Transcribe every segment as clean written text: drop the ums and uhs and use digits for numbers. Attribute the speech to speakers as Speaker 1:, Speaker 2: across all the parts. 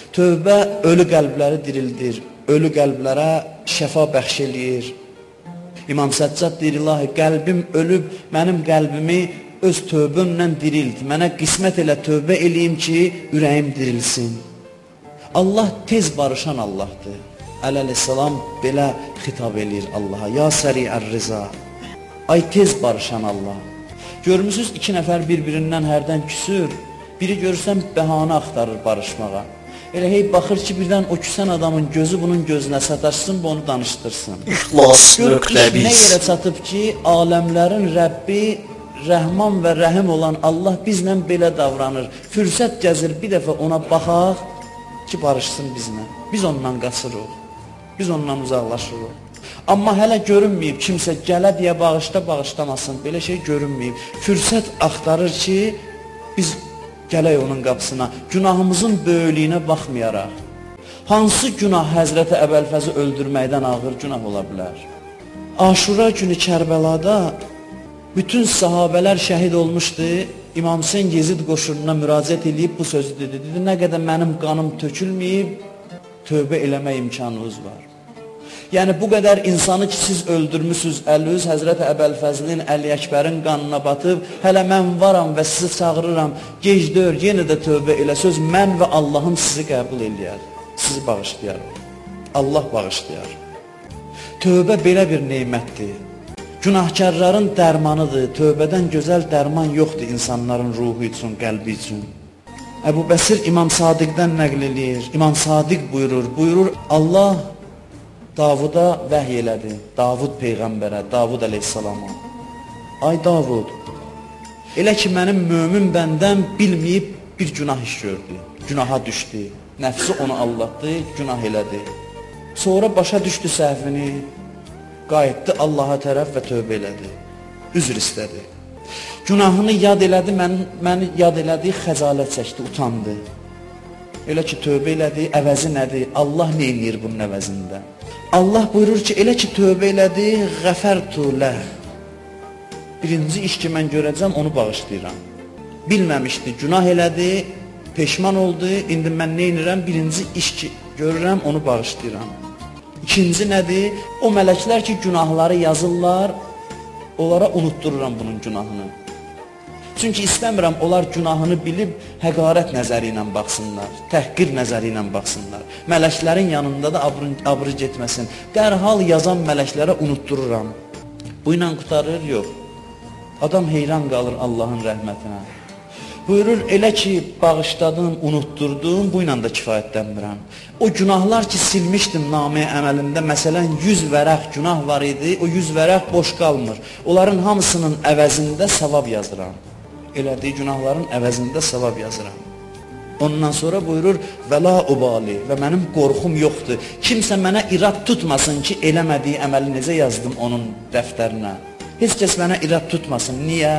Speaker 1: Tövbə ölü qəlbləri dirildir, ölü qəlblərə şəfa bəxş eləyir. İmam Səccad deyir, ilahi, qəlbim ölüb, mənim qəlbimi öz tövbümlə dirilt. Mənə qismət elə tövbə eləyim ki, ürəyim dirilsin. Allah tez barışan Allahdır. Əleyhissalam belə xitab eləyir Allaha. Ya səri'ər rıza. Ay tez barışan Allah. Görmüsünüz, iki nəfər bir-birindən hərdən küsür. Biri görürsən bəhanə axtarır barışmağa. Elə hey baxır ki, birdən o küsən adamın gözü bunun gözünə sataşsın və onu danışdırsın.
Speaker 2: İxlas.biz
Speaker 1: Nə yerə çatıb ki, aləmlərin Rəbbi, Rəhman və Rəhim olan Allah bizlə belə davranır. Fürsət gəzir, bir dəfə ona baxaq ki, barışsın bizlə. Biz ondan qaçırıq, biz ondan uzaqlaşırıq. Amma hələ görünməyib, kimsə gələ deyə bağışla, bağışlamasın, belə şey görünməyib. Fürsət axtarır ki, biz gələk onun qapısına, günahımızın böyüklüyünə baxmayaraq. Hansı günah Həzrəti Əbəlfəzi öldürməkdən ağır günah ola bilər? Aşura günü Kərbəlada bütün sahabələr şəhid olmuşdu. İmam Hüseyn Yezid qoşununa müraciət edib bu sözü dedi. Dedi, nə qədər mənim qanım tökülməyib, tövbə eləmək imkanınız var. Yəni bu qədər insanı ki siz öldürmüsünüz, əliniz Həzrəti Əbəlfəzlin, Əli Əkbərin qanına batıb, hələ mən varam və sizi çağırıram, gecdir, yenə də tövbə elə söz, mən və Allahım sizi qəbul eləyər, sizi bağışlayar. Allah bağışlayar. Tövbə belə bir neymətdir. Günahkarların dərmanıdır, tövbədən gözəl dərman yoxdur insanların ruhu üçün, qəlbi üçün. Əbu Bəsir İmam Sadiqdən nəql eləyir, İmam Sadiq buyurur, Allah Davuda vəhy elədi, Davud Peyğəmbərə, Davud əleyhissalama. Ay Davud, elə ki mənim mömin bəndəm bilməyib bir günah iş gördü, günaha düşdü, nəfsi onu aldatdı, günah elədi. Sonra başa düşdü səhvini, qayıtdı Allaha tərəf və tövbə elədi, üzr istədi. Günahını yad elədi, məni yad elədi, xəcalət çəkdi, utandı. Elə ki tövbə elədi, əvəzi nədir? Allah nə eləyir bunun əvəzində? Allah buyurur ki, elə ki tövbə elədi, qəfərtu ləh. Birinci iş ki mən görəcəm, onu bağışlayıram. Bilməmişdi, günah elədi, peşman oldu, indi mən nə edirəm? Birinci iş ki görürəm, onu bağışlayıram. İkinci nədir? O mələklər ki günahları yazırlar, onlara unutdururam bunun günahını. Çünki istəmirəm onlar günahını bilib həqarət nəzəri ilə baxsınlar, təhqir nəzəri ilə baxsınlar. Mələklərin yanında da abrı getməsin. Dərhal yazan mələklərə unutdururam. Bu ilə qutarır, yox. Adam heyran qalır Allahın rəhmətinə. Buyurur, elə ki bağışladım, unutdurdum, bu ilə də kifayətlənmirəm. O günahlar ki silmişdim namə əməlində, məsələn 100 vərəq günah var idi, o 100 vərəq boş qalmır. Onların hamısının əvəzində savab yazıram. Elədiyi günahların əvəzində savab yazıram. Ondan sonra buyurur, və la ubali, və mənim qorxum yoxdur. Kimsə mənə irad tutmasın ki, eləmədiyi əməli necə yazdım onun dəftərinə. Heç kəs mənə irad tutmasın. Niyə?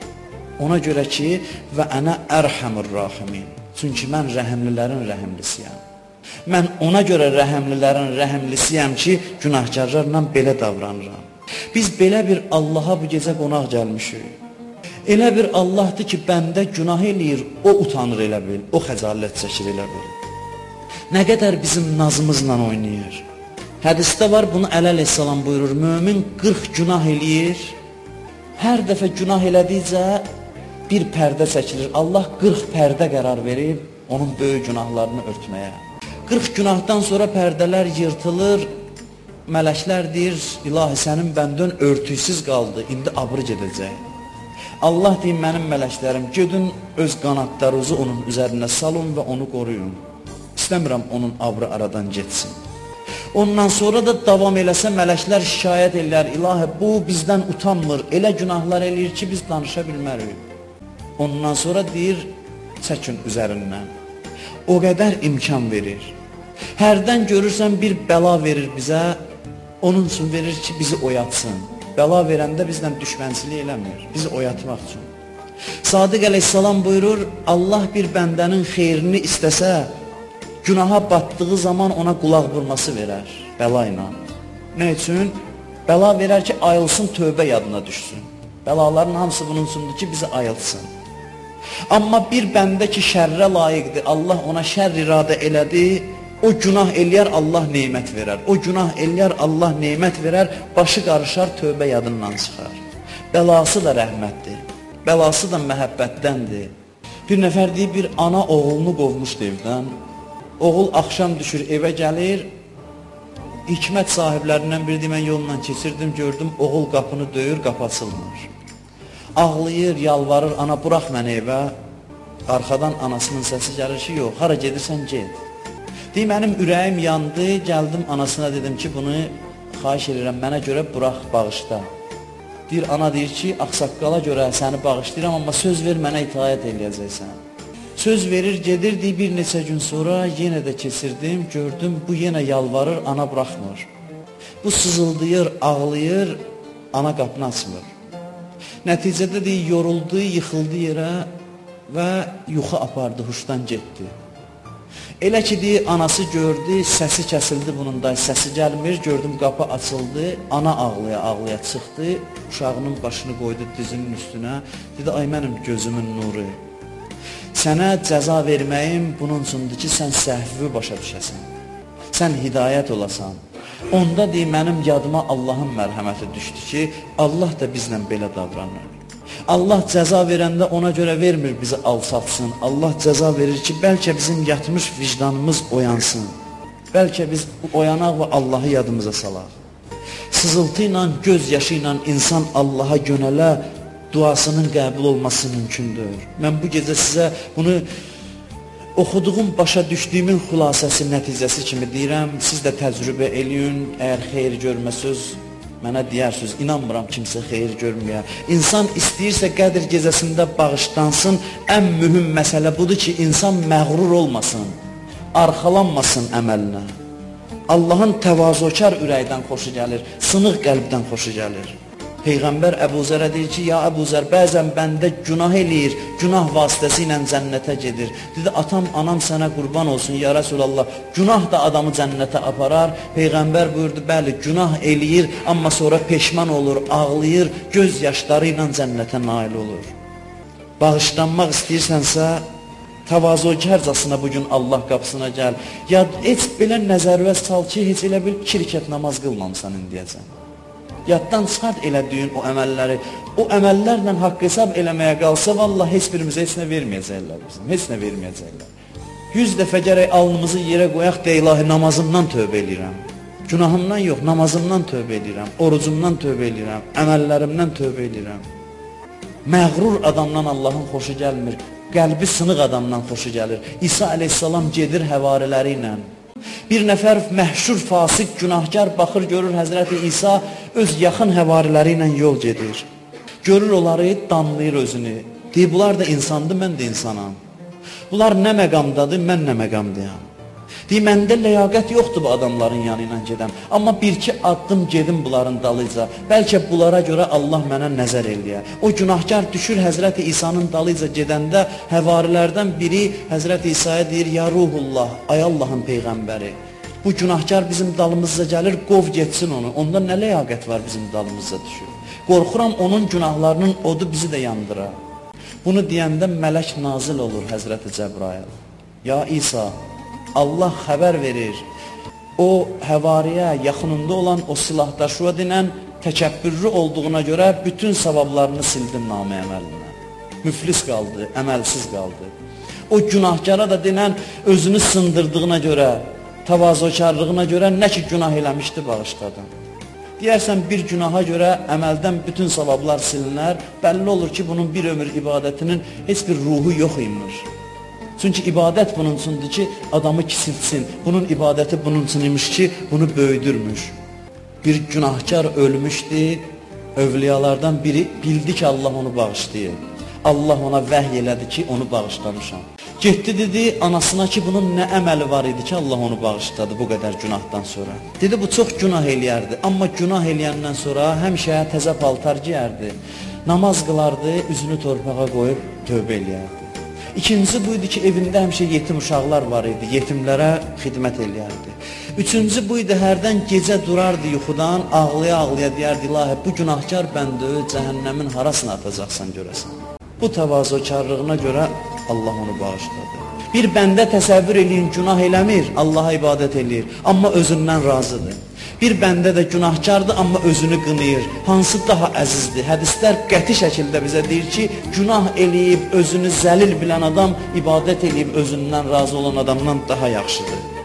Speaker 1: Ona görə ki, və ənə ərhəmur rahimin. Çünki mən rəhəmlilərin rəhəmlisiyəm. Mən ona görə rəhəmlilərin rəhəmlisiyəm ki, günahkarlarla belə davranıram. Biz belə bir Allaha bu gecə qonaq gəlmişik. Elə bir Allahdır ki, bəndə günah eləyir, o utanır elə bil, o xəcalət çəkir elə bil. Nə qədər bizim nazımızla oynayır. Hədisdə var, bunu əleyhissalam buyurur, mömin 40 günah eləyir, hər dəfə günah elədikcə bir pərdə çəkilir. Allah 40 pərdə qərar verib, onun böyük günahlarını örtməyə. 40 günahdan sonra pərdələr yırtılır, mələklər deyir, ilahi sənin bəndən örtüksüz qaldı, indi abrı gedəcək. Allah deyir, mənim mələklərim, gedin öz qanadlarınızı onun üzərinə salın və onu qoruyun. İstəmirəm onun abrı aradan getsin. Ondan sonra da davam eləsə mələklər şikayət edirlər, ilahi bu bizdən utanmır, elə günahlar eləyir ki biz danışa bilmərik. Ondan sonra deyir, çəkin üzərindən. O qədər imkan verir. Hərdən görürsən bir bəla verir bizə, onun üçün verir ki bizi oyatsın. Bəla verəndə bizlə düşmənçilik eləmir, bizi oyatmaq üçün. Sadiq əleyhissalam buyurur, Allah bir bəndənin xeyrini istəsə, günaha batdığı zaman ona qulaq vurması verər, bəla ilə. Nə üçün? Bəla verər ki, ayılsın, tövbə yadına düşsün. Bəlaların hamısı bunun üçündür ki, bizi ayılsın. Amma bir bəndə ki, şərrə layiqdir, Allah ona şərr iradə elədi, o günah eləyər, Allah neymət verər. O günah eləyər, Allah neymət verər, başı qarışar, tövbə yadından çıxar. Bəlası da rəhmətdir, bəlası da məhəbbətdəndir. Bir nəfər deyib, bir ana oğulunu qovmuşdu evdən. Oğul axşam düşür, evə gəlir. Hikmət sahiblərindən biri deyir, mən yolla keçirdim, gördüm, oğul qapını döyür, qapı açılmır. Ağlayır, yalvarır, ana burax məni evə. Arxadan anasının səsi gəlir ki, yox, hara gedirsən, get. Deyir, mənim ürəyim yandı, gəldim anasına dedim ki, bunu xahiş edirəm, mənə görə burax, bağışda. Deyir, ana deyir ki, axsaqqala görə səni bağışlayıram, amma söz ver, mənə itaət eləyəcəksən. Söz verir, gedir, deyir, bir neçə gün sonra yenə də keçirdim, gördüm, bu yenə yalvarır, ana buraxmır. Bu sızıldayır, ağlayır, ana qapını açmır. Nəticədə deyir, yoruldu, yıxıldı yerə və yuxu apardı, huşdan getdi. Elə ki, deyir, anası gördü, səsi kəsildi bunun da, səsi gəlmir, gördüm, qapı açıldı, ana ağlaya-ağlaya çıxdı, uşağının başını qoydu dizinin üstünə, dedi, ay mənim gözümün nuru, sənə cəza verməyim bunun üçündür ki, sən səhvi başa düşəsən, sən hidayət olasan. Onda deyir, mənim yadıma Allahın mərhəməti düşdü ki, Allah da bizlə belə davranır. Allah cəza verəndə ona görə vermir bizi alçatsın. Allah cəza verir ki, bəlkə bizim yatmış vicdanımız oyansın. Bəlkə biz oyanaq və Allahı yadımıza salaq. Sızıltı ilə, göz yaşı ilə insan Allaha yönələ, duasının qəbul olması mümkündür. Mən bu gecə sizə bunu oxuduğum, başa düşdüyümün xülasəsi, nəticəsi kimi deyirəm. Siz də təcrübə eləyin, əgər xeyir görməsiniz, mənə deyərsiniz, inanmıram kimsə xeyir görməyə. İnsan istəyirsə qədr gecəsində bağışlansın. Ən mühüm məsələ budur ki, insan məğrur olmasın, arxalanmasın əməlinə. Allahın təvazökar ürəkdən xoşu gəlir, sınıq qəlbdən xoşu gəlir. Peyğəmbər Əbu Zərə deyir ki, ya Əbu Zər, bəzən bəndə günah eləyir, günah vasitəsi ilə cənnətə gedir. Dedi, atam, anam sənə qurban olsun, ya Rəsulallah, günah da adamı cənnətə aparar. Peyğəmbər buyurdu, bəli, günah eləyir, amma sonra peşman olur, ağlayır, göz yaşları ilə cənnətə nail olur. Bağışlanmaq istəyirsənsə, təvazökarcasına bugün Allah qapısına gəl. Ya heç belə nəzərvə sal ki, heç elə bil 2 rükət namaz qılmamısan indiyəcən. Yaddan çıxart elədiyin o əməlləri, o əməllərlə haqq hesab eləməyə qalsa, vallahi heç birimizə heç nə verməyəcəklər bizim, heç nə verməyəcəklər. 100 dəfə gərək alnımızı yerə qoyaq da ilahi, namazımdan tövbə eləyirəm. Günahımdan yox, namazımdan tövbə eləyirəm, orucumdan tövbə eləyirəm, əməllərimdən tövbə eləyirəm. Məğrur adamdan Allahın xoşu gəlmir, qəlbi sınıq adamdan xoşu gəlir. İsa əleyhissalam gedir həvariləri ilə. Bir nəfər məhşur, fasik, günahkar baxır, görür Həzrəti İsa öz yaxın həvariləri ilə yol gedir. Görür onları, danlayır özünü. Deyir, bunlar da insandır, mən də insanam. Bunlar nə məqamdadır, mən nə məqamdayam. Deyir, məndə ləyaqət yoxdur bu adamların yanı ilə gedəm. Amma 1-2 addım gedim bunların dalıyca. Bəlkə bunlara görə Allah mənə nəzər eləyə. O günahkar düşür Həzrəti İsa'nın dalıyca gedəndə həvarilərdən biri Həzrəti İsa'ya deyir, ya Ruhullah, ay Allahın Peyğəmbəri. Bu günahkar bizim dalımızca gəlir, qov getsin onu. Onda nə ləyaqət var bizim dalımızca düşür. Qorxuram onun günahlarının odu bizi də yandıra. Bunu deyəndə mələk nazil olur Həzrəti Cəbrail. Ya İsa, Allah xəbər verir, o həvariyə yaxınında olan o silahdaşıya dinən təkəbbürlü olduğuna görə bütün savablarını sildim namə əməlinə. Müflis qaldı, əməlsiz qaldı. O günahkara da dinən özünü sındırdığına görə, təvazökarlığına görə nə ki günah eləmişdi bağışladım. Deyərsən bir günaha görə əməldən bütün savablar silinər, bəlli olur ki bunun bir ömür ibadətinin heç bir ruhu yox imiş. Çünki ibadət bunun üçündür ki, adamı kisiltsin. Bunun ibadəti bunun üçün imiş ki, bunu böyüdürmüş. Bir günahkar ölmüşdü, övliyalardan biri bildi ki, Allah onu bağışlayır. Allah ona vəhy elədi ki, onu bağışlamışam. Getdi dedi anasına ki, bunun nə əməli var idi ki, Allah onu bağışladı bu qədər günahdan sonra. Dedi, bu çox günah eləyərdi, amma günah eləyəndən sonra həmişə təzə paltar giyərdi. Namaz qılardı, üzünü torpağa qoyub tövbə eləyərdi. İkincisi buydu ki, evində həmişə yetim uşaqlar var idi, yetimlərə xidmət eləyərdi. Üçüncü buydu, hərdən gecə durardı yuxudan, ağlaya-ağlaya deyərdi, ilahi, bu günahkar bəndə cəhənnəmin harasını atacaqsan görəsən. Bu təvazökarlığına görə Allah onu bağışladı. Bir bəndə təsəvvür eləyin, günah eləmir, Allaha ibadət eləyir, amma özündən razıdır. Bir bəndə də günahkardır, amma özünü qınayır. Hansı daha əzizdir? Hədislər qəti şəkildə bizə deyir ki, günah eləyib, özünü zəlil bilən adam ibadət eləyib, özündən razı olan adamdan daha yaxşıdır.